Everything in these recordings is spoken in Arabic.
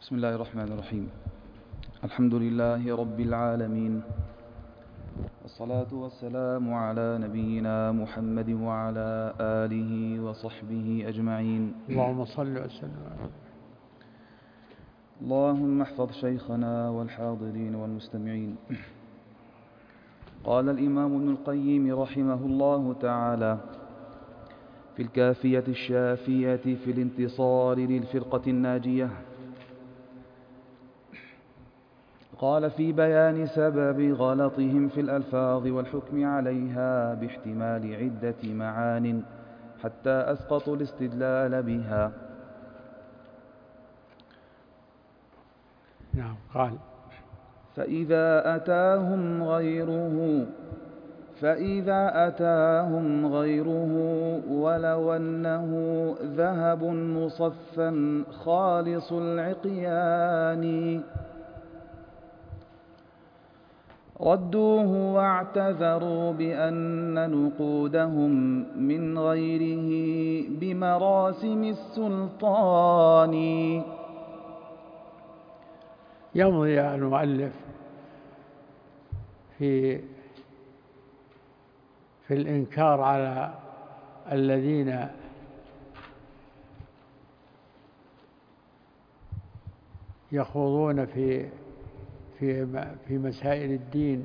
بسم الله الرحمن الرحيم. الحمد لله رب العالمين، والصلاة والسلام على نبينا محمد وعلى آله وصحبه أجمعين. اللهم صل وسلم. اللهم احفظ شيخنا والحاضرين والمستمعين. قال الإمام ابن القيم رحمه الله تعالى في الكافية الشافية في الانتصار للفرقة الناجية، قال في بيان سبب غلطهم في الألفاظ والحكم عليها باحتمال عدة معان حتى أسقطوا الاستدلال بها. نعم. قال فإذا أتاهم غيره ولو أنه ذهب مصفى خالص العقيان ردوه واعتذروا بأن نقودهم من غيره بمراسم السلطان. يمضي المؤلف في الإنكار على الذين يخوضون في مسائل الدين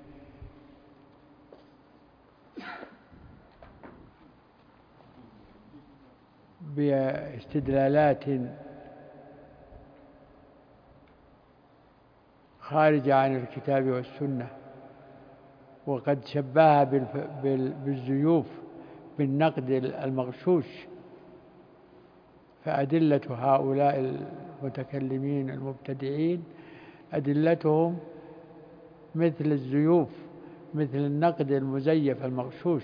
باستدلالات خارجة عن الكتاب والسنة، وقد شبهها بالزيوف بالنقد المغشوش. فأدلة هؤلاء المتكلمين المبتدعين أدلتهم مثل الزيوف، مثل النقد المزيف المغشوش.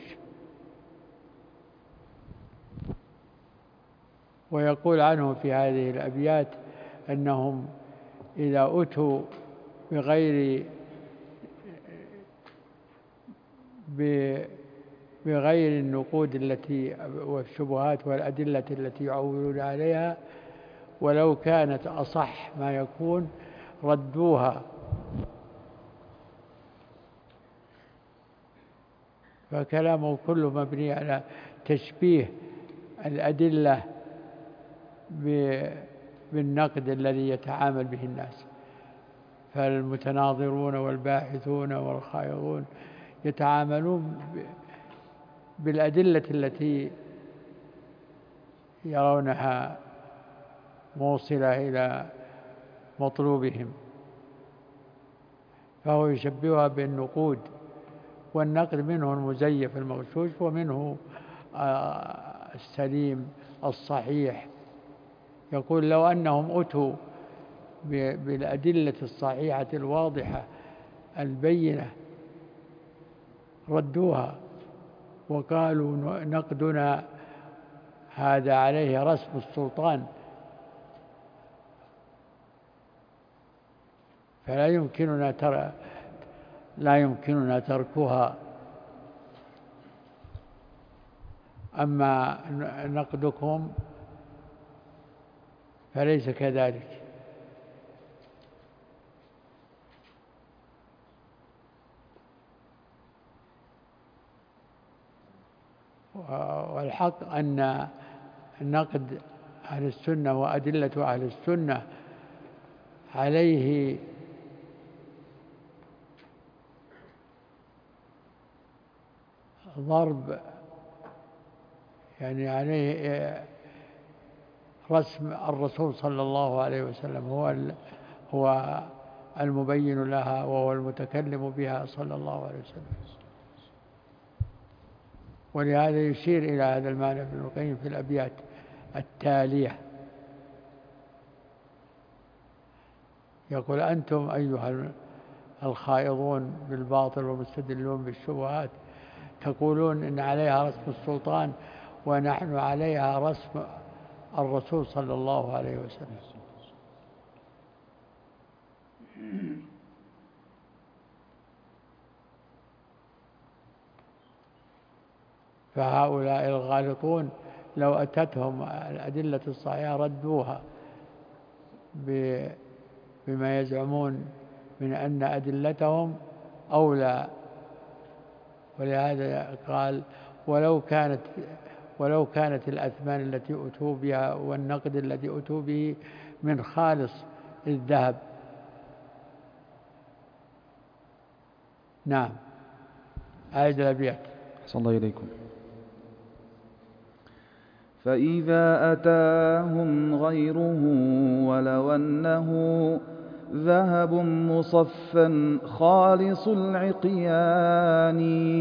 ويقول عنهم في هذه الأبيات أنهم إذا أتوا بغير النقود التي والشبهات والأدلة التي يعولون عليها ولو كانت أصح ما يكون ردوها. فكلامه كله مبني على تشبيه الأدلة بالنقد الذي يتعامل به الناس. فالمتناظرون والباحثون والخائضون يتعاملون بالأدلة التي يرونها موصلة إلى مطلوبهم، فهو يشبهها بالنقود، والنقد منه المزيف المغشوش ومنه السليم الصحيح. يقول لو أنهم أتوا بالأدلة الصحيحة الواضحة البينة ردوها وقالوا نقدنا هذا عليه رسم السلطان، فلا يمكننا تركها. أما نقدكم فليس كذلك. والحق أن نقد أهل السنة وأدلة أهل السنة عليه ضرب، يعني عليه رسم الرسول صلى الله عليه وسلم، هو المبين لها وهو المتكلم بها صلى الله عليه وسلم. ولهذا يشير إلى هذا المعنى ابن القيم في الأبيات التالية. يقول أنتم أيها الخائضون بالباطل والمستدلون بالشبهات تقولون إن عليها رسم السلطان ونحن عليها رسم الرسول صلى الله عليه وسلم. فهؤلاء الغالطون لو أتتهم الأدلة الصحيحة ردوها بما يزعمون من أن أدلتهم أولى. ولهذا قال ولو كانت الأثمان التي أتوا بها والنقد الذي أتوا به من خالص الذهب. نعم. أعد الأبيات. أحسن الله إليكم. فإذا أتاهم غيره ولو أنه ذهب مصفا خالص العقيان،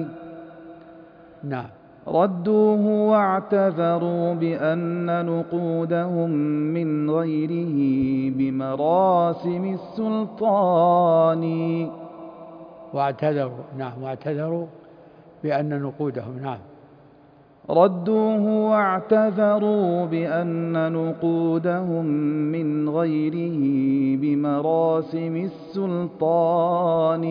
نعم، ردوه واعتذروا بأن نقودهم من غيره بمراسم السلطان. واعتذروا بأن نقودهم. نعم. ردوه واعتذروا بأن نقودهم من غيره بمراسم السلطان.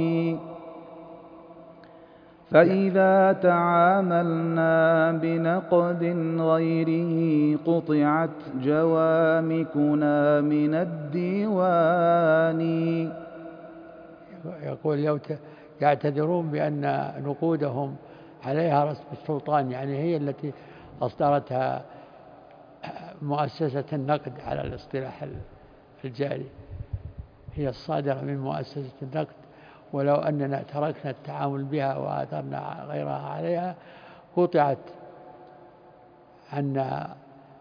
فإذا تعاملنا بنقد غيره قطعت جوامكنا من الديوان. يقول يعتذرون بأن نقودهم عليها رسم السلطان، يعني هي التي أصدرتها مؤسسة النقد على الاصطلاح الجاري، هي الصادرة من مؤسسة النقد. ولو أننا تركنا التعامل بها وآثرنا غيرها عليها قطعت عنا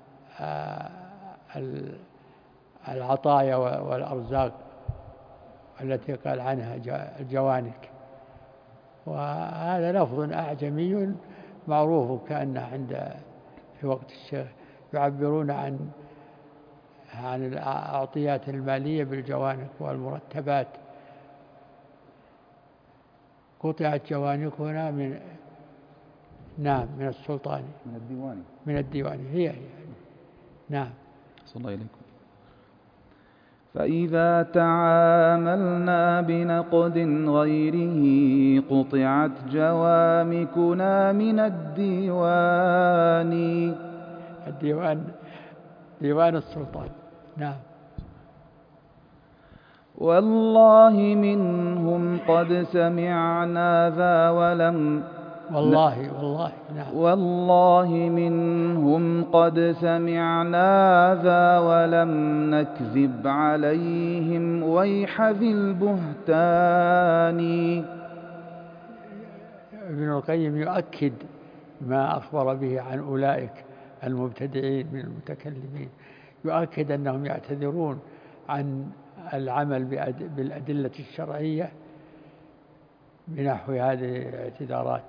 العطايا والأرزاق التي قال عنها الجوانك. وهذا لفظ أعجمي معروف، كأنه في وقت الشيخ يعبرون عن الأعطيات المالية بالجوانك والمرتبات. قطعت جوانكنا من السلطان، من الديوان هي. نعم. صلى الله عليكم. فإذا تعاملنا بنقد غيره قطعت جوامكنا من الديوان. ديوان السلطان. نعم. والله منهم قد سمعنا ذا ولم نعم. والله منهم قد سمعنا ذا ولم نكذب عليهم ويح ذي البهتان. ابن القيم يؤكد ما أخبر به عن أولئك المبتدعين من المتكلمين، يؤكد أنهم يعتذرون عن العمل بالأدلة الشرعية بنحو هذه الاعتذارات،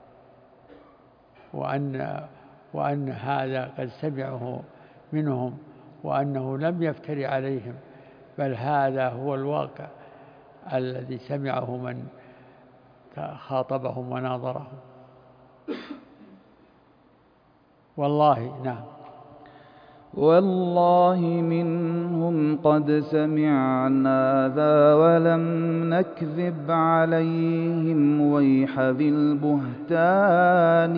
وأن هذا قد سمعه منهم، وأنه لم يفتري عليهم، بل هذا هو الواقع الذي سمعه من خاطبهم وناظرهم. والله. نعم. والله منهم قد سمعنا ذا ولم نكذب عليهم ويح ذي البهتان.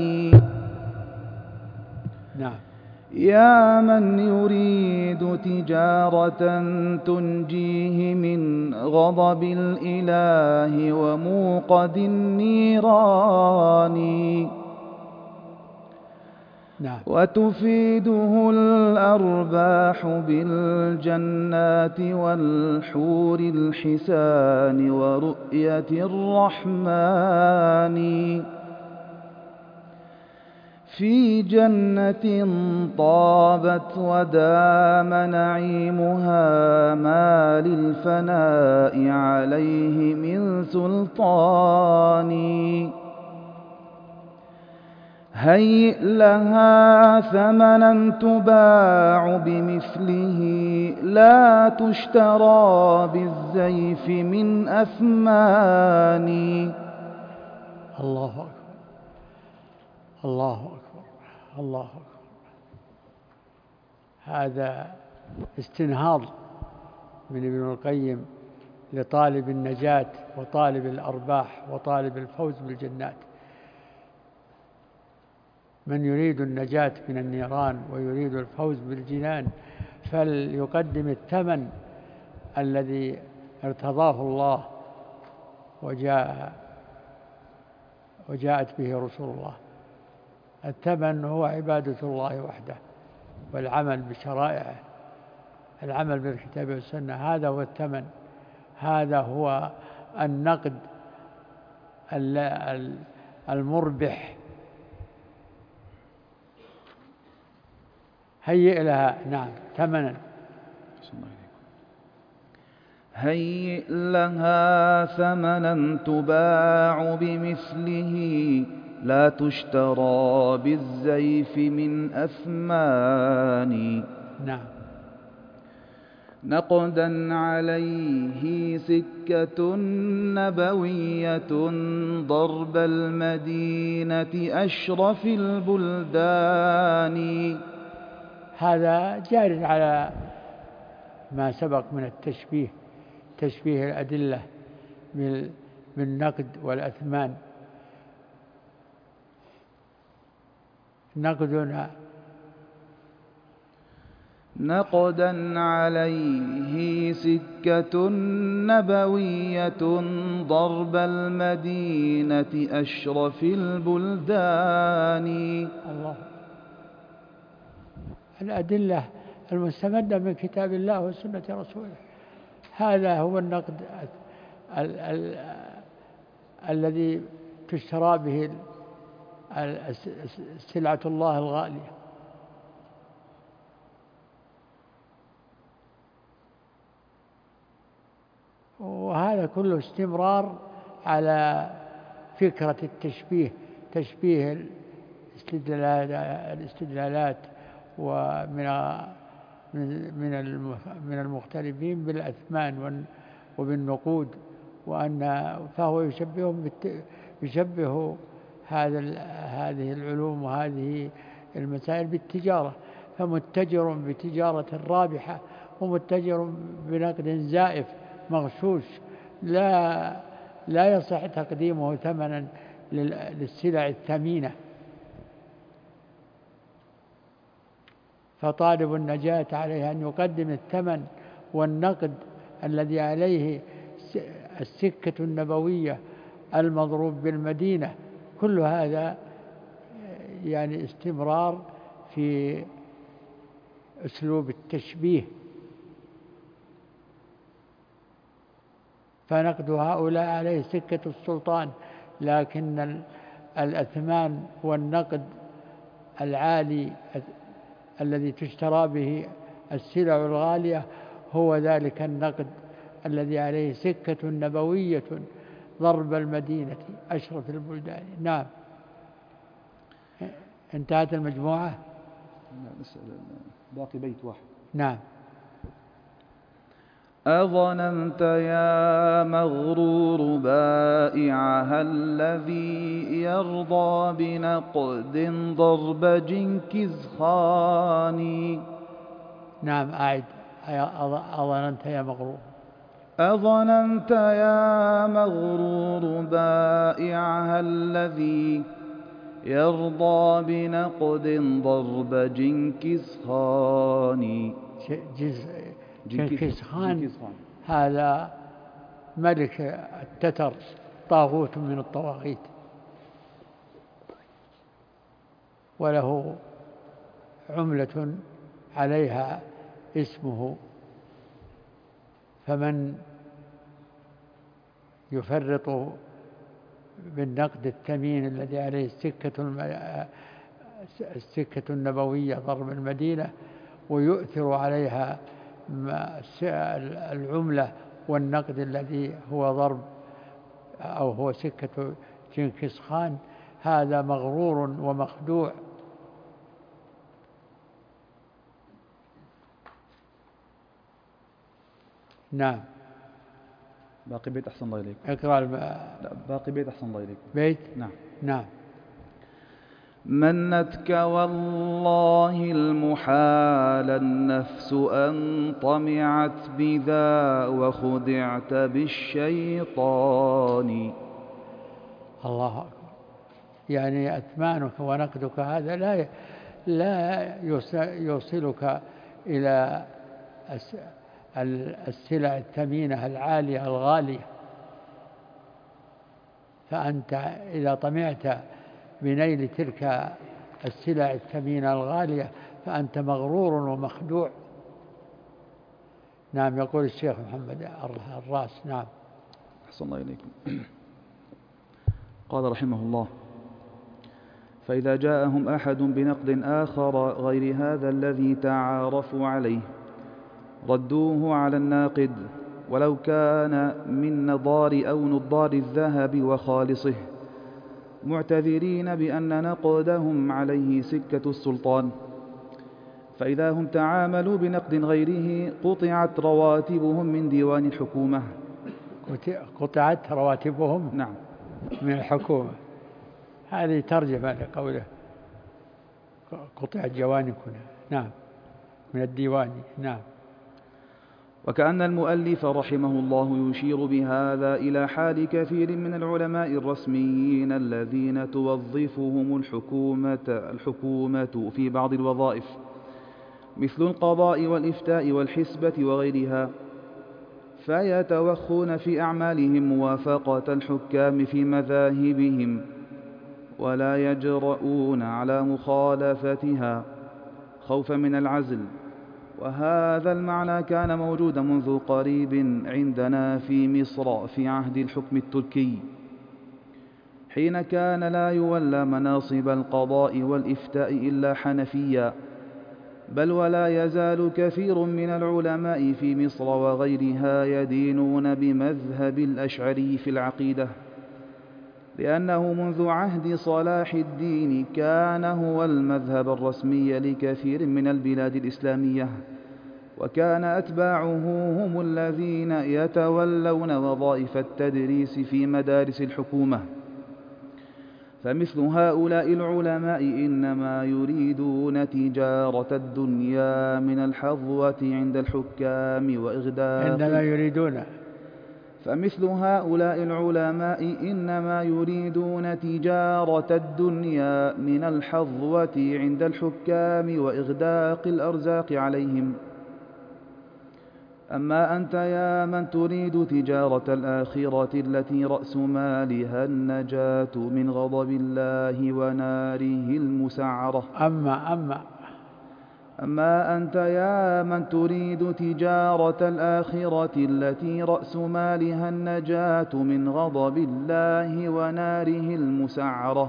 نعم. يا من يريد تجارة تنجيه من غضب الإله وموقد النيران، نعم. وتفيده الأرباح بالجنات والحور الحسان ورؤية الرحمن. في جنة طابت ودام نعيمها ما للفناء عليه من سلطان. هيئ لها ثمنا تباع بمثله لا تشترى بالزيف من أثمان. الله أكبر، الله أكبر، الله أكبر. هذا استنهاض من ابن القيم لطالب النجاة وطالب الأرباح وطالب الفوز بالجنات. من يريد النجاة من النيران ويريد الفوز بالجنان فليقدم الثمن الذي ارتضاه الله وجاءت به رسول الله. الثمن هو عبادة الله وحده والعمل بشرائعه، العمل بالكتاب والسنة، هذا هو الثمن، هذا هو النقد المربح. هيئ لها نعم ثمنا، هيئ لها ثمنا تباع بمثله لا تشترى بالزيف من أثمان. نعم. نقدا عليه سكة نبوية ضرب المدينة أشرف البلدان. هذا جار على ما سبق من التشبيه، تشبيه الأدلة بالنقد والأثمان. نقدا عليه سكة نبوية ضرب المدينة أشرف البلدان. الله. الأدلة المستمدة من كتاب الله وسنة رسوله، هذا هو النقد الذي تشترى به سلعة الله الغالية. وهذا كله استمرار على فكرة التشبيه، تشبيه الاستدلالات من المختلفين بالأثمان وبالنقود، فهو يشبه هذه العلوم وهذه المسائل بالتجارة، فمتجر بتجارة رابحة ومتجر بنقد زائف مغشوش لا يصح تقديمه ثمنا للسلع الثمينة. فطالب النجاة عليه أن يقدم الثمن والنقد الذي عليه السكة النبوية المضروب بالمدينة. كل هذا يعني استمرار في أسلوب التشبيه. فنقد هؤلاء عليه سكة السلطان، لكن الأثمان والنقد العالي الذي تشترى به السلع الغالية هو ذلك النقد الذي عليه سكة نبوية ضرب المدينة أشرف البلدان. نعم. انتهت المجموعة. باقي بيت واحد. نعم. أظننت يا مغرور بائعها الذي يرضى بنقد ضرب جنكز خان. نعم أعد. أظننت يا مغرور. أظننت يا مغرور بائعها الذي يرضى بنقد ضرب جنكز خان. جنكيز خان هذا ملك التتر، طاغوت من الطواغيت، وله عملة عليها اسمه. فمن يفرط بالنقد الثمين الذي عليه السكة النبوية ضرب المدينة ويؤثر عليها العملة والنقد الذي هو ضرب أو هو سكة جنكيز خان، هذا مغرور ومخدوع. نعم. باقي بيت أحسن الله إليكم. اقرأ لا باقي بيت أحسن الله إليكم. بيت. نعم. نعم. منتك والله المحال النفس أن طمعت بذا وخدعت بالشيطان. الله أكبر. يعني أثمانك ونقدك هذا لا يوصلك إلى السلع الثمينة العالية الغالية، فأنت إذا طمعت بنيل تلك السلع الثمينة الغالية فأنت مغرور ومخدوع. نعم. يقول الشيخ محمد الراس. نعم. أحسن الله إليكم. قال رحمه الله: فإذا جاءهم أحد بنقد آخر غير هذا الذي تعارفوا عليه ردوه على الناقد ولو كان من نضار أو نضار الذهب وخالصه، معتذرين بأن نقدهم عليه سكة السلطان. فإذا هم تعاملوا بنقد غيره قطعت رواتبهم من ديوان الحكومة. قطعت رواتبهم؟ نعم، من الحكومة. هذه ترجمة لقوله قطعت جوانكنا. نعم، من الديوان. نعم. وكأن المؤلف رحمه الله يشير بهذا إلى حال كثير من العلماء الرسميين الذين توظفهم الحكومة في بعض الوظائف مثل القضاء والإفتاء والحسبة وغيرها، فيتوخون في أعمالهم موافقة الحكام في مذاهبهم ولا يجرؤون على مخالفتها خوفا من العزل. وهذا المعنى كان موجودا منذ قريب عندنا في مصر في عهد الحكم التركي، حين كان لا يولى مناصب القضاء والإفتاء إلا حنفيا، بل ولا يزال كثير من العلماء في مصر وغيرها يدينون بمذهب الأشعري في العقيدة، لأنه منذ عهد صلاح الدين كان هو المذهب الرسمي لكثير من البلاد الإسلامية، وكان أتباعه هم الذين يتولون وظائف التدريس في مدارس الحكومة. فمثل هؤلاء العلماء إنما يريدون تجارة الدنيا من الحظوة عند الحكام وإغداق عندما يريدون فمثل هؤلاء العلماء إنما يريدون تجارة الدنيا من الحظوة عند الحكام وإغداق الأرزاق عليهم. أما أنت يا من تريد تجارة الآخرة التي رأس مالها النجاة من غضب الله وناره المسعرة أما أنت يا من تريد تجارة الآخرة التي رأس مالها النجاة من غضب الله وناره المسعرة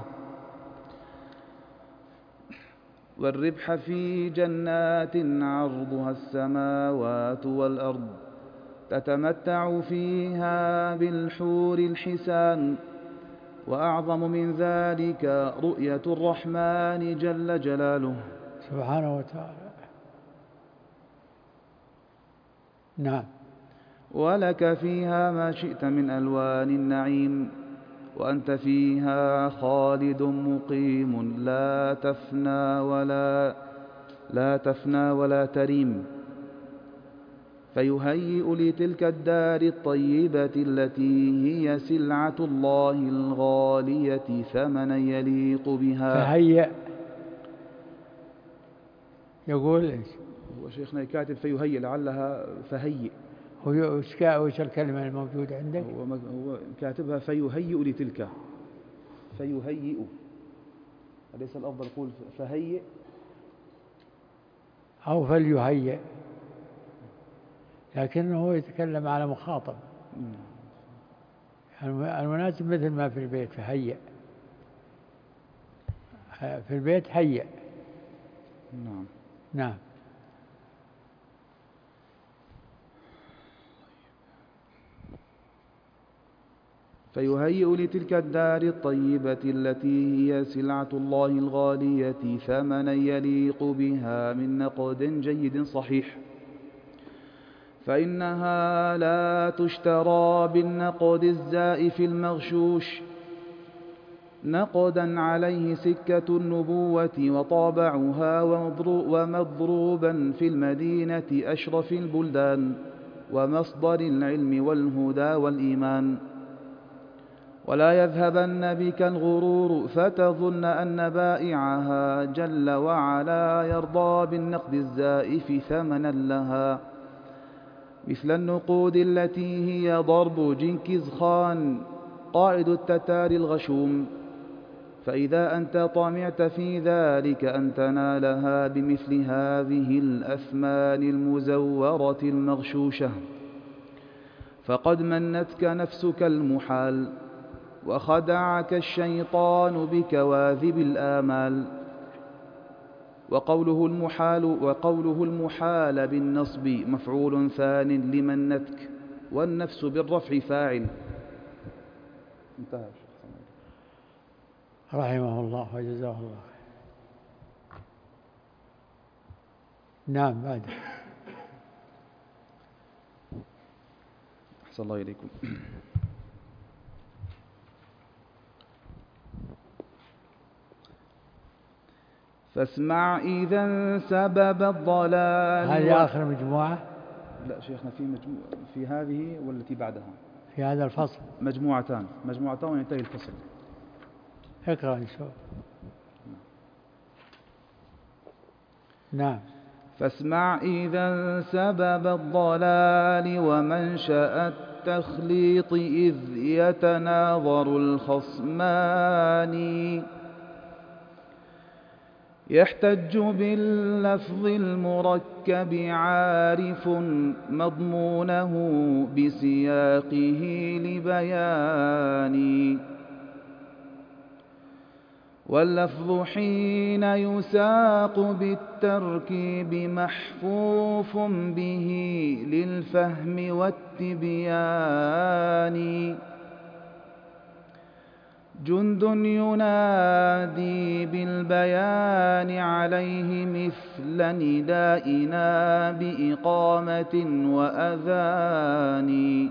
والربح في جنات عرضها السماوات والأرض تتمتع فيها بالحور الحسان، وأعظم من ذلك رؤية الرحمن جل جلاله سبحانه وتعالى. نعم. ولك فيها ما شئت من ألوان النعيم، وأنت فيها خالد مقيم لا تفنى ولا تريم. فيهيئ لتلك الدار الطيبة التي هي سلعة الله الغالية ثمنا يليق بها. فهيئ يقول إيش؟ هو شيخنا كاتب فيهيئ، لعلها فهيئ. وش الكلمة الموجودة عندك؟ هو كاتبها فيهيئ لتلك، فيهيئ، أليس الأفضل يقول فهيئ أو فليهيئ؟ لكنه يتكلم على مخاطب. المناسب مثل ما في البيت فهيئ، في البيت هيئ. نعم. نعم. فيهيئ لتلك الدار الطيبة التي هي سلعة الله الغالية ثمنا يليق بها من نقد جيد صحيح، فإنها لا تشترى بالنقد الزائف المغشوش، نقدا عليه سكة النبوة وطابعها ومضروبا في المدينة أشرف البلدان ومصدر العلم والهدى والإيمان. ولا يذهبن بك الغرور فتظن أن بائعها جل وعلا يرضى بالنقد الزائف ثمنا لها، مثل النقود التي هي ضرب جنكيز خان قائد التتار الغشوم، فإذا أنت طمعت في ذلك أن تنالها بمثل هذه الأثمان المزورة المغشوشة، فقد منتك نفسك المحال، وخدعك الشيطان بكواذب الآمال. وقوله المحال بالنصب مفعول ثان لمنتك، والنفس بالرفع فاعل. انتهى رحمه الله وجزاه الله خير. نعم بعد. أحسن الله إليكم. فاسمع إذا سبب الضلال. هذه آخر مجموعة؟ لا شيخنا في هذه والتي بعدها، في هذا الفصل مجموعتان وينتهي الفصل. اقرأ نشوف. نعم. فاسمع إذا سبب الضلال ومنشأ التخليط إذ يتناظر الخصمان، يحتج باللفظ المركب عارف مضمونه بسياقه لبيان، واللفظ حين يساق بالتركيب محفوف به للفهم والتبيان، جند ينادي بالبيان عليه مثل ندائنا بإقامة وأذان،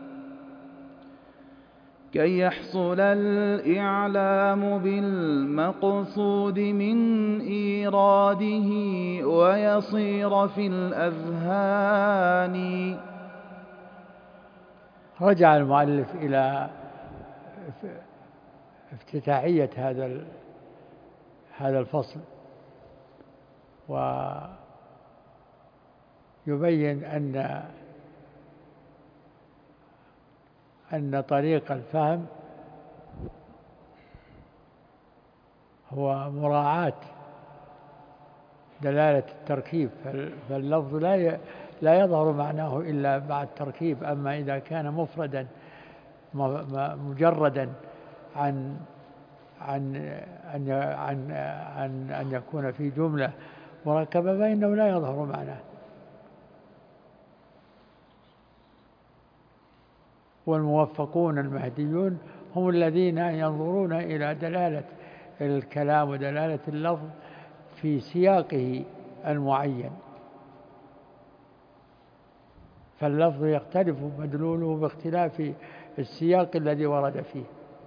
كي يحصل الإعلام بالمقصود من إيراده ويصير في الأذهان. رجع المؤلف إلى افتتاحية هذا الفصل، ويبين أن طريق الفهم هو مراعاة دلالة التركيب، فاللفظ لا يظهر معناه إلا مع التركيب. أما إذا كان مفردا مجردا عن أن يكون في جملة مركبة فإنه لا يظهر معناه. والموفقون المهديون هم الذين ينظرون إلى دلالة الكلام ودلالة اللفظ في سياقه المعين، فاللفظ يختلف مدلوله باختلاف السياق الذي ورد فيه،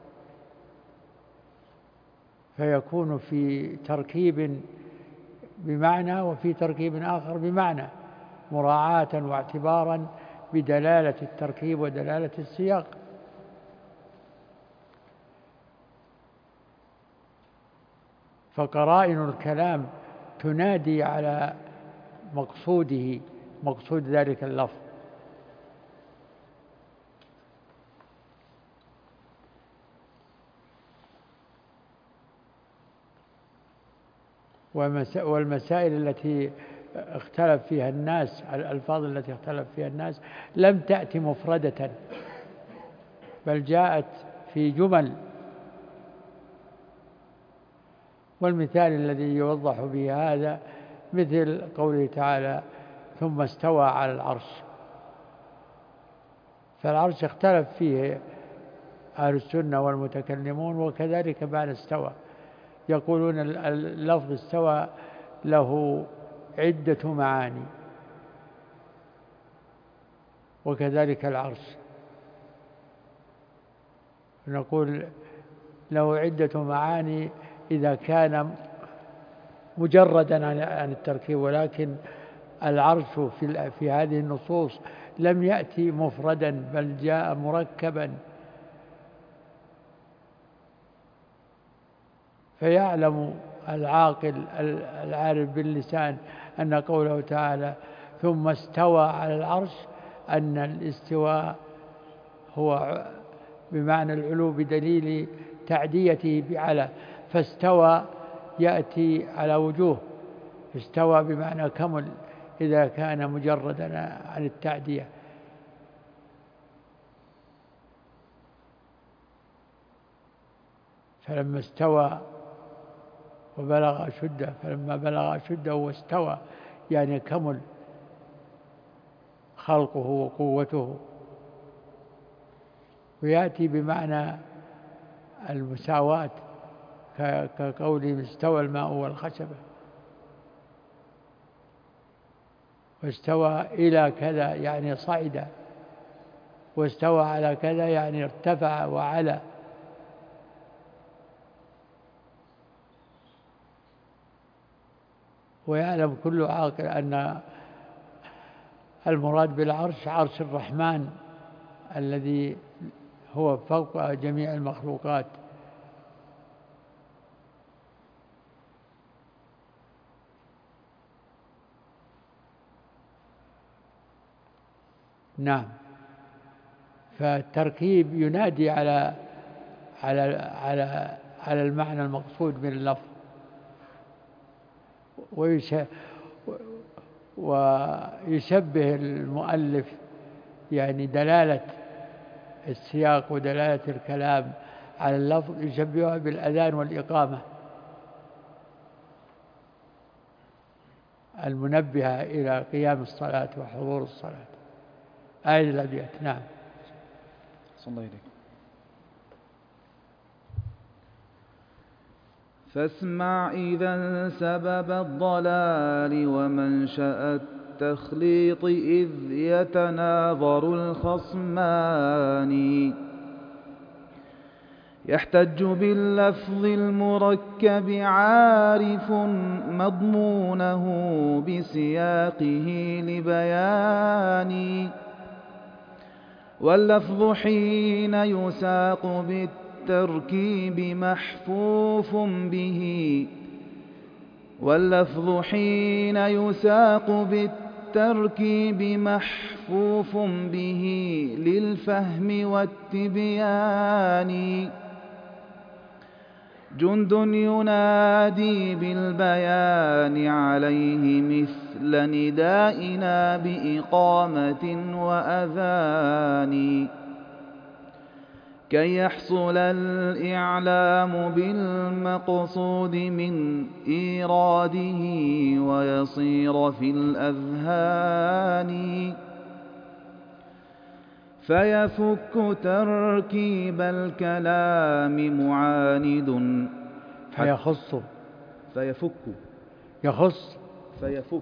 فيكون في تركيب بمعنى وفي تركيب آخر بمعنى، مراعاة واعتبارا بدلالة التركيب ودلالة السياق. فقرائن الكلام تنادي على مقصود ذلك اللفظ. والمسائل التي اختلف فيها الناس، الألفاظ التي اختلف فيها الناس لم تأتي مفردة، بل جاءت في جمل. والمثال الذي يوضح به هذا مثل قوله تعالى ثم استوى على العرش، فالعرش اختلف فيه أهل السنة والمتكلمون، وكذلك بعد استوى يقولون اللفظ استوى له عدة معاني، وكذلك العرش نقول له عدة معاني إذا كان مجردا عن التركيب، ولكن العرش في هذه النصوص لم يأتي مفردا بل جاء مركبا، فيعلم العاقل العارف باللسان أن قوله تعالى ثم استوى على العرش أن الاستواء هو بمعنى العلو بدليل تعديته بعلى، فاستوى يأتي على وجوه، استوى بمعنى كمل إذا كان مجردا عن التعدية. فلما استوى وبلغ أشده، فلما بلغ أشده واستوى يعني كمل خلقه وقوته. ويأتي بمعنى المساواة كقوله استوى الماء والخشبة، واستوى إلى كذا يعني صعد، واستوى على كذا يعني ارتفع وعلى. ويعلم كل عاقل أن المراد بالعرش عرش الرحمن الذي هو فوق جميع المخلوقات. نعم. فالتركيب ينادي على المعنى المقصود من اللفظ، ويشبه المؤلف يعني دلالة السياق ودلالة الكلام على اللفظ يشبهها بالأذان والإقامة المنبهة إلى قيام الصلاة وحضور الصلاة. آية الأبيات. نعم. صلى الله عليك. فاسمع إذا سبب الضلال ومنشأ التخليط إذ يتناظر الخصمان، يحتج باللفظ المركب عارف مضمونه بسياقه لبيان، واللفظ حين يساق بالتركيب محفوف به، واللفظ حين يساق بالتركيب محفوف به للفهم والتبيان، جند ينادي بالبيان عليه مثل ندائنا بإقامة وأذان، كي يحصل الإعلام بالمقصود من إيراده ويصير في الأذهان، فيفك تركيب الكلام معاند فيخص فيفك يخص فيفك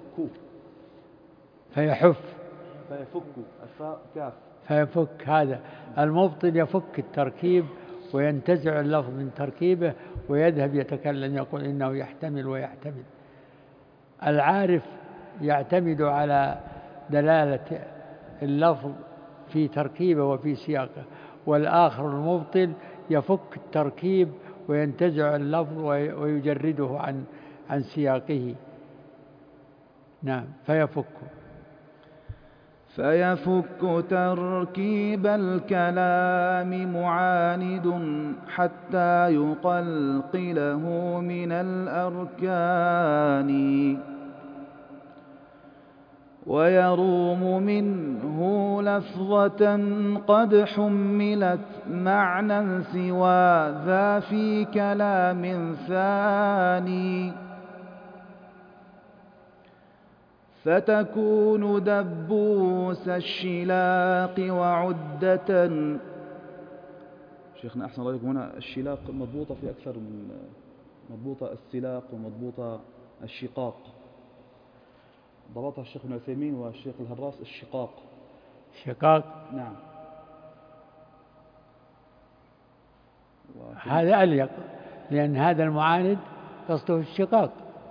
فيحف فيفك الفاء كاف فيفك. هذا المبطل يفك التركيب وينتزع اللفظ من تركيبه ويذهب يتكلم يقول إنه يحتمل ويحتمل. العارف يعتمد على دلالة اللفظ في تركيبه وفي سياقه، والآخر المبطل يفك التركيب وينتزع اللفظ ويجرده عن سياقه. نعم. فيفك تركيب الكلام معاند حتى يقلقله من الأركان، ويروم منه لفظة قد حملت معنى سوى ذا في كلام ثاني، فتكون دبوس الشلاق وعدة. شيخنا أحسن الله عليكم، هنا الشلاق مضبوطة في أكثر من مضبوطة، السلاق ومضبوطة الشقاق، ضبطها الشيخ ابن عثيمين والشيخ الهراس الشقاق. نعم. هذا أليق، لأن هذا المعاند قصده الشقاق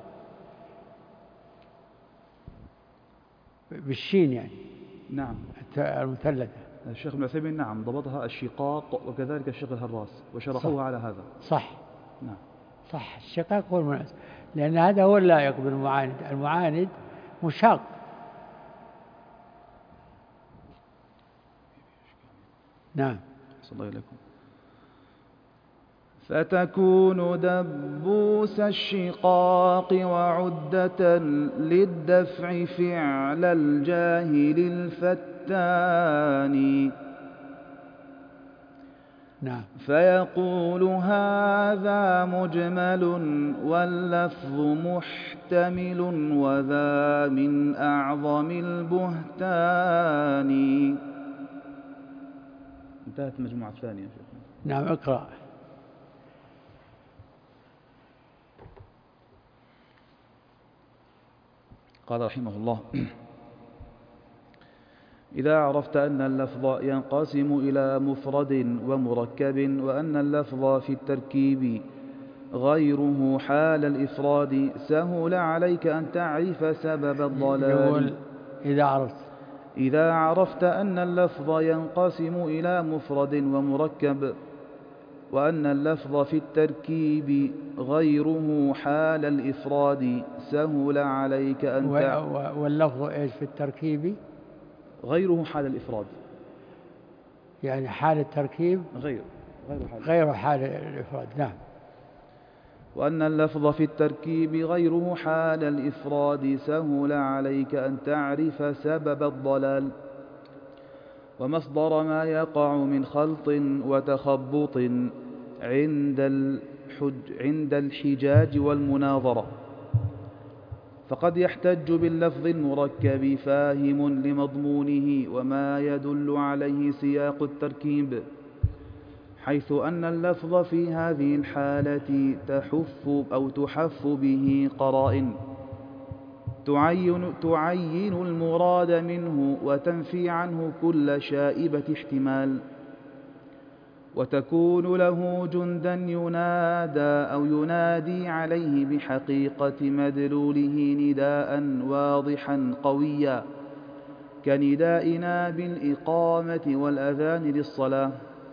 بالشين يعني. نعم. المثلثة. الشيخ ابن عثيمين نعم ضبطها الشقاق، وكذلك الشيخ الهراس وشرحوها على هذا. صح. نعم. صح. الشقاق هو المناسب، لأن هذا هو اللائق بالمعاند. المعاند مشاق، نعم. صلى الله عليكم. فتكون دبوس الشقاق وعدة للدفع فعل الجاهل الفتان. نعم. فيقول هذا مجمل واللفظ محتمل وذا من أعظم البهتان. انتهت المجموعة الثانية يا شيخ. نعم اقرأ. قال رحمه الله: إذا عرفت أن اللفظ ينقسم إلى مفرد ومركب وأن اللفظ في التركيب غيره حال الإفراد سهل عليك أن تعرف سبب الضلال. يقول إذا عرفت أن اللفظ ينقسم إلى مفرد ومركب وأن اللفظ في التركيب غيره حال الإفراد سهل عليك أن واللفظ إيش في التركيب؟ غيره حال الإفراد، يعني حال التركيب غير حال الإفراد. نعم. وأن اللفظ في التركيب غيره حال الإفراد سهل عليك أن تعرف سبب الضلال ومصدر ما يقع من خلط وتخبط عند الحجاج والمناظرة. فقد يحتج باللفظ المركب فاهم لمضمونه وما يدل عليه سياق التركيب، حيث أن اللفظ في هذه الحالة تحف به قرائن تعين المراد منه وتنفي عنه كل شائبة احتمال، وتكون له جندا ينادى أو ينادي عليه بحقيقة مدلوله نداء واضحا قويا كندائنا بالإقامة والأذان للصلاة،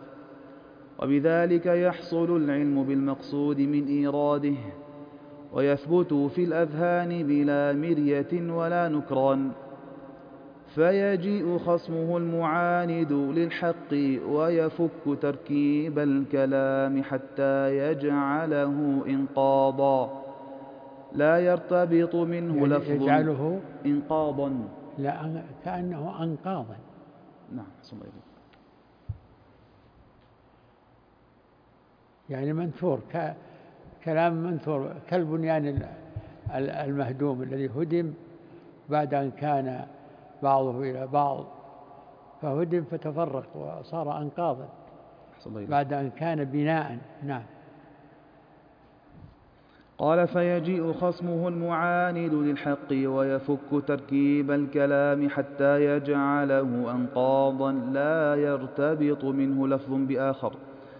وبذلك يحصل العلم بالمقصود من إيراده ويثبت في الأذهان بلا مرية ولا نكران. فيجيء خصمه المعاند للحق ويفك تركيب الكلام حتى يجعله إنقاضا لا يرتبط منه يعني لفظ. يجعله إنقاضا، لا كأنه أنقاضا. نعم صلى الله عليه وسلم. يعني منثور كلام منثور كالبنيان المهدوم الذي هدم بعد أن كان بعضه إلى بعض فهدم فتفرق وصار أنقاضا بعد أن كان بناء. نعم. قال: فيجيء خصمه المعاند للحق ويفك تركيب الكلام حتى يجعله أنقاضا لا يرتبط منه لفظ بآخر،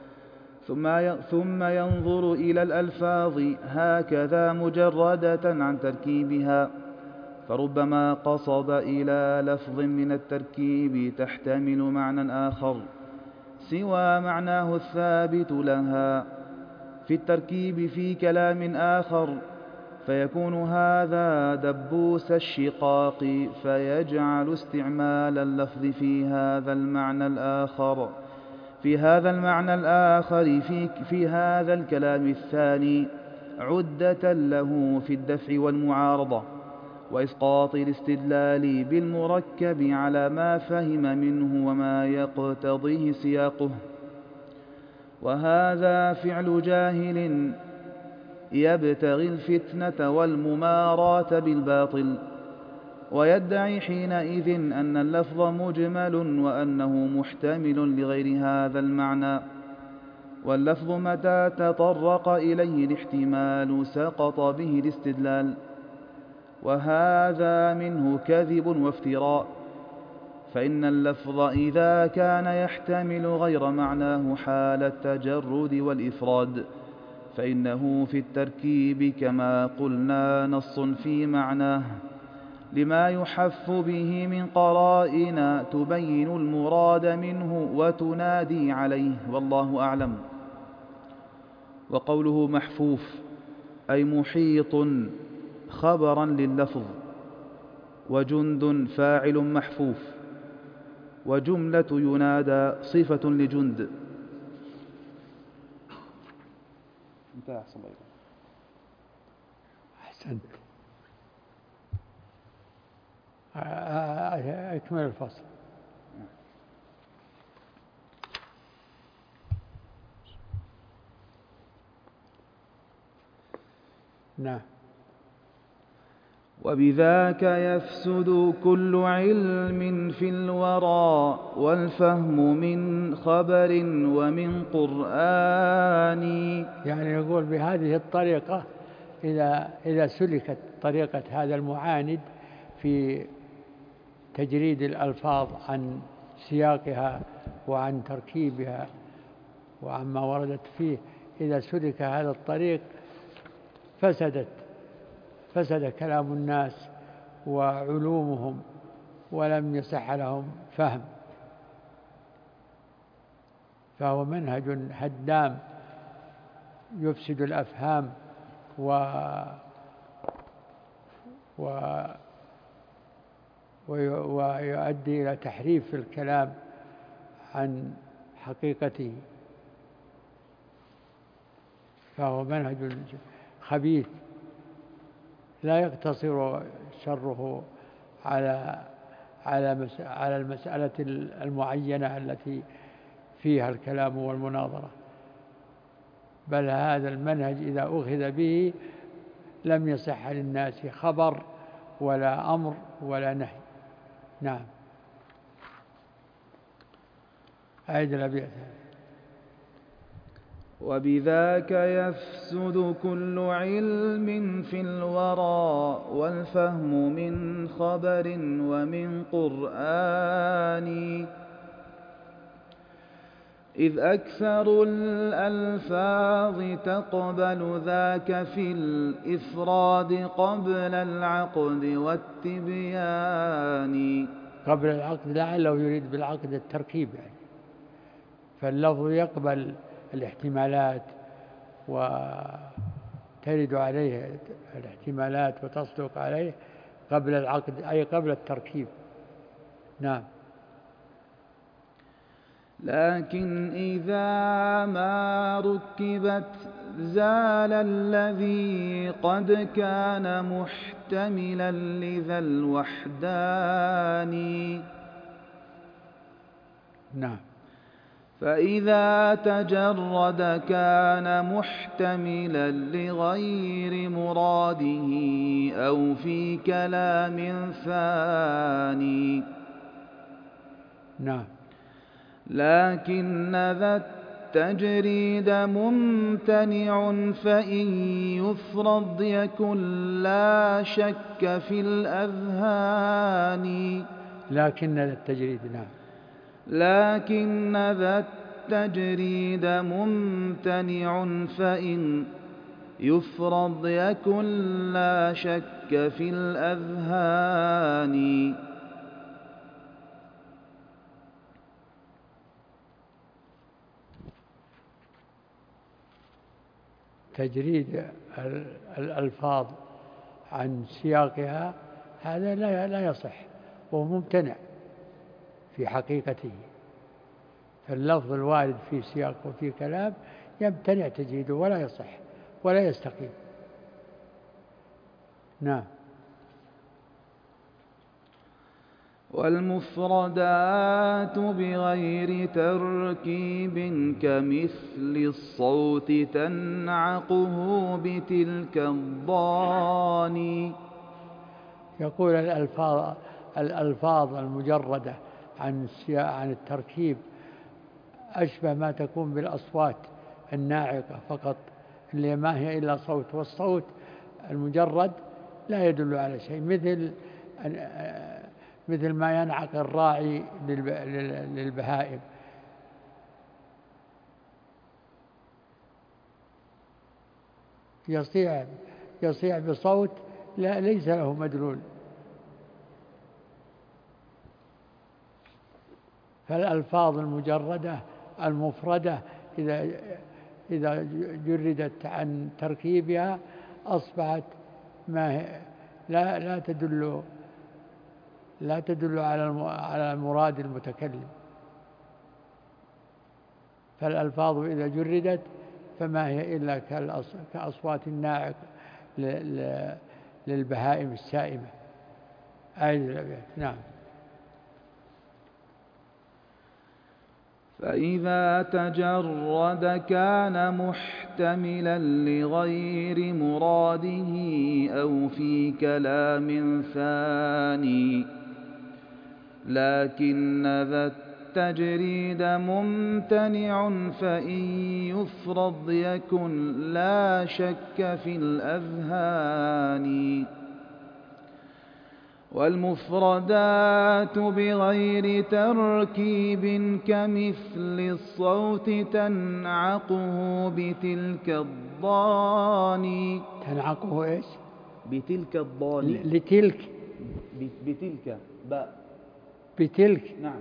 ثم ينظر إلى الألفاظ هكذا مجردة عن تركيبها، فربما قصد إلى لفظ من التركيب تحتمل معنى آخر سوى معناه الثابت لها في التركيب في كلام آخر، فيكون هذا دبوس الشقاق، فيجعل استعمال اللفظ في هذا المعنى الآخر في هذا الكلام الثاني عدة له في الدفع والمعارضة وإسقاط الاستدلال بالمركب على ما فهم منه وما يقتضيه سياقه. وهذا فعل جاهل يبتغي الفتنة والمماراة بالباطل، ويدعي حينئذ أن اللفظ مجمل وأنه محتمل لغير هذا المعنى، واللفظ متى تطرق إليه الاحتمال سقط به الاستدلال، وهذا منه كذب وافتراء. فإن اللفظ إذا كان يحتمل غير معناه حال التجرد والإفراد فإنه في التركيب كما قلنا نص في معناه لما يحف به من قرائن تبين المراد منه وتنادي عليه، والله أعلم. وقوله محفوف أي محيط خبرا لللفظ، وجند فاعل محفوف، وجملة ينادى صفة لجند. انتهى. أحسنت. أكمل الفصل. نعم. وبذاك يفسد كل علم في الورى والفهم من خبر ومن قرآن. يعني يقول بهذه الطريقة إذا سلكت طريقة هذا المعاند في تجريد الألفاظ عن سياقها وعن تركيبها وعما وردت فيه، إذا سلك هذا الطريق فسد كلام الناس وعلومهم ولم يصح لهم فهم، فهو منهج هدام يفسد الأفهام ويؤدي إلى تحريف الكلام عن حقيقته، فهو منهج خبيث لا يقتصر شره على المسألة المعينة التي فيها الكلام والمناظرة، بل هذا المنهج إذا أخذ به لم يصح للناس خبر ولا أمر ولا نهي. نعم. أعد الأبيات. وبذاك يفسد كل علم في الورى والفهم من خبر ومن قرآن، إذ أكثر الألفاظ تقبل ذاك في الإفراد قبل العقد والتبيان. قبل العقد لعله يريد بالعقد التركيب، يعني فاللفظ يقبل الاحتمالات وترد عليه الاحتمالات وتصدق عليه قبل العقد، أي قبل التركيب. نعم. لكن إذا ما ركبت زال الذي قد كان محتملا لذا الوحدان. نعم. فإذا تجرد كان محتملا لغير مراده أو في كلام ثاني. نعم. لكن ذا التجريد ممتنع فإن يفرض يكن لا شك في الأذهان. لكن ذا التجريد. نعم. لكن ذا التجريد ممتنع فإن يفرض يكن لا شك في الأذهان. تجريد الألفاظ عن سياقها هذا لا يصح وهو ممتنع في حقيقته، فاللفظ الوارد في سياق وفي كلام يمتنع تجريده ولا يصح ولا يستقيم. نعم. والمفردات بغير تركيب كمثل الصوت تنعقه بتلك الضان. يقول الألفاظ المجردة عن التركيب أشبه ما تكون بالأصوات الناعقة فقط، اللي ما هي إلا صوت، والصوت المجرد لا يدل على شيء، مثل ما ينعق الراعي للبهائم. يصيح بصوت ليس له مدلول. فالألفاظ المجردة المفردة إذا جردت عن تركيبها أصبحت ما لا لا تدل على مراد المتكلم. فالألفاظ إذا جردت فما هي إلا كأصوات الناعق للبهائم السائمة. أعيد الأبيات. نعم. فإذا تجرد كان محتملا لغير مراده أو في كلام ثاني، لكن ذا التجريد ممتنع فإن يفرض يكن لا شك في الأذهان. والمفردات بغير تركيب كمثل الصوت تنعقه بتلك الضان. تنعقه إيش؟ بتلك الضان. لتلك. بتلك باء. بتلك. نعم.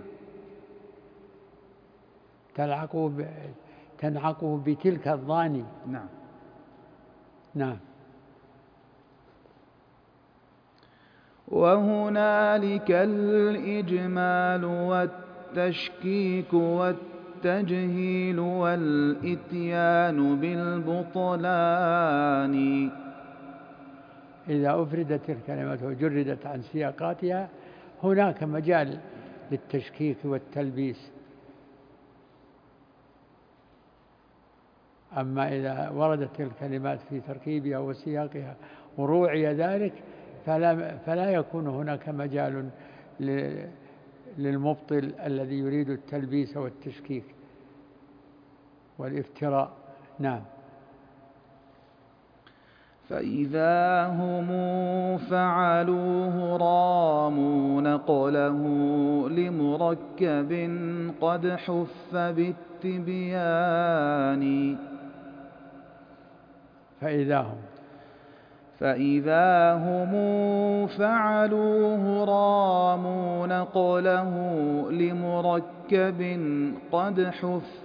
تنعقه بتلك الضان. نعم. نعم. وهنالك الإجمال والتشكيك والتجهيل والإتيان بالبطلان. إذا أفردت الكلمة وجردت عن سياقاتها هناك مجال للتشكيك والتلبيس. أما إذا وردت الكلمات في تركيبها وسياقها وروعي ذلك فلا يكون هناك مجال للمبطل الذي يريد التلبيس والتشكيك والافتراء. نعم. فإذا هم فعلوه راموا نقله لمركب قد حف بالتبيان. فإذا هم فعلوه راموا نقله لمركب قد حف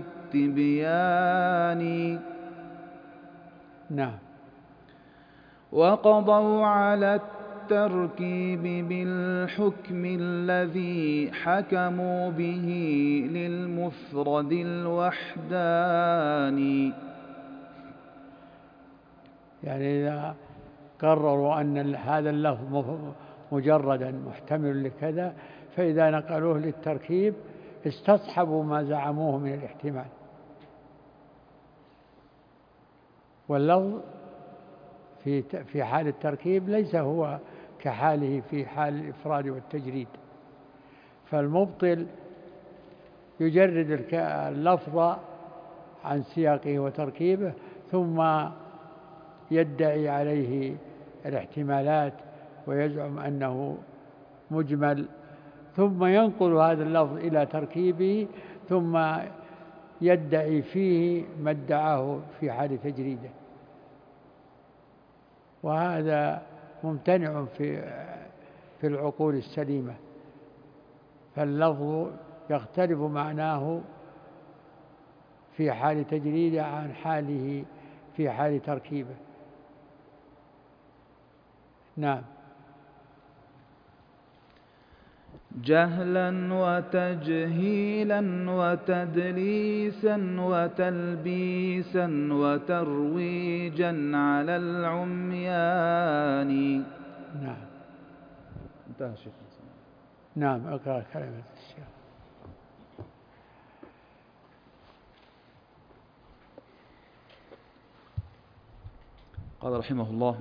بالتبيان. نعم. وقضوا على التركيب بالحكم الذي حكموا به للمفرد الوحداني. يعني إذا قرروا أن هذا اللفظ مجردا محتمل لكذا فإذا نقلوه للتركيب استصحبوا ما زعموه من الاحتمال. واللفظ في حال التركيب ليس هو كحاله في حال الإفراد والتجريد. فالمبطل يجرد اللفظ عن سياقه وتركيبه ثم يدعي عليه الاحتمالات ويزعم أنه مجمل، ثم ينقل هذا اللفظ إلى تركيبه ثم يدعي فيه ما ادعاه في حال تجريده. وهذا ممتنع في العقول السليمة. فاللفظ يختلف معناه في حال تجريده عن حاله في حال تركيبه. نعم. جهلا وتجهيلا وتدليسا وتلبيسا وترويجا على العميان. نعم. انتهى شيخ. نعم. اقرأ كلمة الشيخ. قال رحمه الله: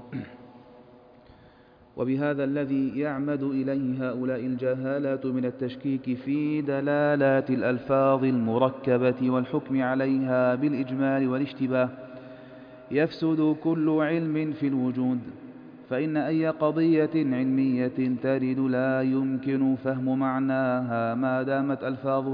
وبهذا الذي يعمد إليه هؤلاء الجهالة من التشكيك في دلالات الألفاظ المركبة والحكم عليها بالإجمال والاشتباه يفسد كل علم في الوجود. فإن أي قضية علمية ترد لا يمكن فهم معناها ما دامت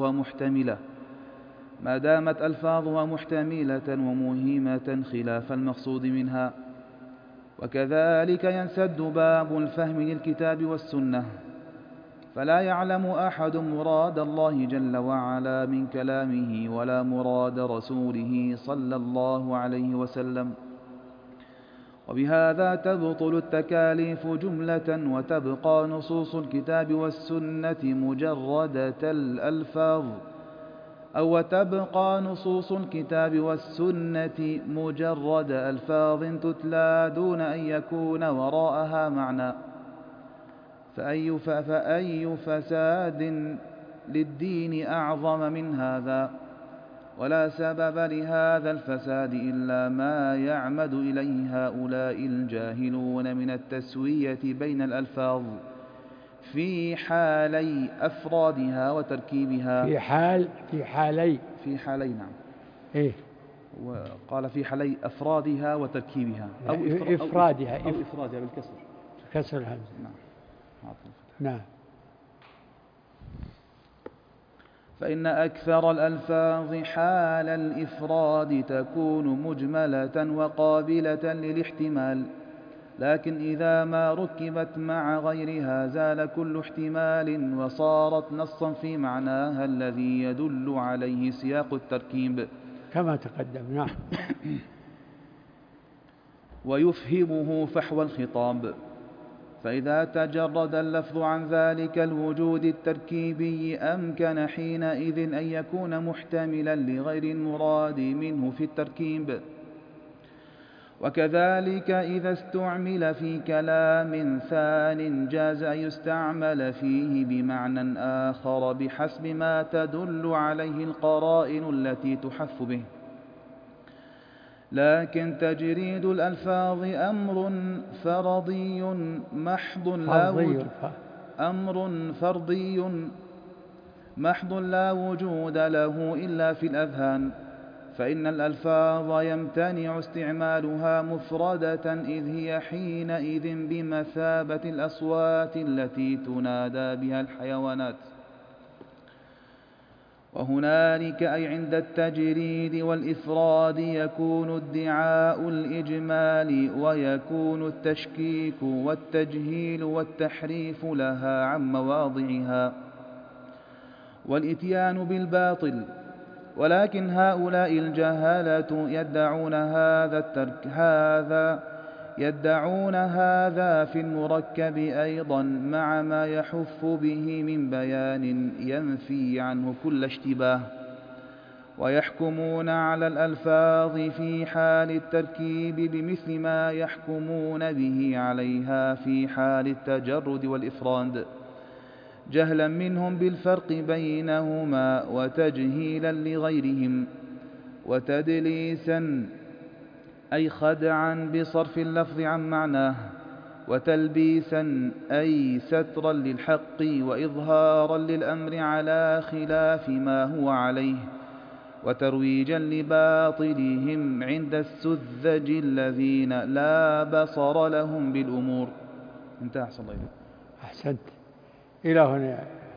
ألفاظها محتملة وموهمة خلاف المقصود منها. وكذلك ينسد باب الفهم للكتاب والسنة، فلا يعلم أحد مراد الله جل وعلا من كلامه ولا مراد رسوله صلى الله عليه وسلم، وبهذا تبطل التكاليف جملة، وتبقى نصوص الكتاب والسنة مجردة الألفاظ، أو وتبقى نصوص الكتاب والسنة مجرد ألفاظ تتلى دون أن يكون وراءها معنى. فأي فساد للدين أعظم من هذا؟ ولا سبب لهذا الفساد إلا ما يعمد إليه هؤلاء الجاهلون من التسوية بين الألفاظ في حالي أفرادها وتركيبها. في حالي نعم. إيه؟ وقال في حالي أفرادها وتركيبها، أو إفرادها بالكسر، كسر الهمزة. نعم. فإن أكثر الألفاظ حال الإفراد تكون مجملة وقابلة للاحتمال، لكن إذا ما ركبت مع غيرها زال كل احتمال وصارت نصا في معناها الذي يدل عليه سياق التركيب كما تقدم. نعم. ويفهمه فحوى الخطاب. فإذا تجرد اللفظ عن ذلك الوجود التركيبي أمكن حينئذ أن يكون محتملا لغير المراد منه في التركيب. وكذلك إذا استعمل في كلام ثان جاز أن يستعمل فيه بمعنى آخر بحسب ما تدل عليه القرائن التي تحف به. لكن تجريد الألفاظ أمر فرضي محض لا وجود له إلا في الأذهان، فإن الألفاظ يمتنع استعمالها مفردة إذ هي حينئذ بمثابة الأصوات التي تنادى بها الحيوانات. وهنالك أي عند التجريد والإفراد يكون ادعاء الإجمال، ويكون التشكيك والتجهيل والتحريف لها عن مواضعها والإتيان بالباطل. ولكن هؤلاء الجهلة يدعون هذا في المركب أيضا مع ما يحف به من بيان ينفي عنه كل اشتباه، ويحكمون على الألفاظ في حال التركيب بمثل ما يحكمون به عليها في حال التجرد والإفراد، جهلا منهم بالفرق بينهما وتجهيلا لغيرهم، وتدليسا أي خدعا بصرف اللفظ عن معناه، وتلبيسا أي سترا للحق وإظهارا للأمر على خلاف ما هو عليه، وترويجا لباطلهم عند السذج الذين لا بصر لهم بالأمور. انتهى. صلى الله عليه وسلم. أحسنت. إلى هنا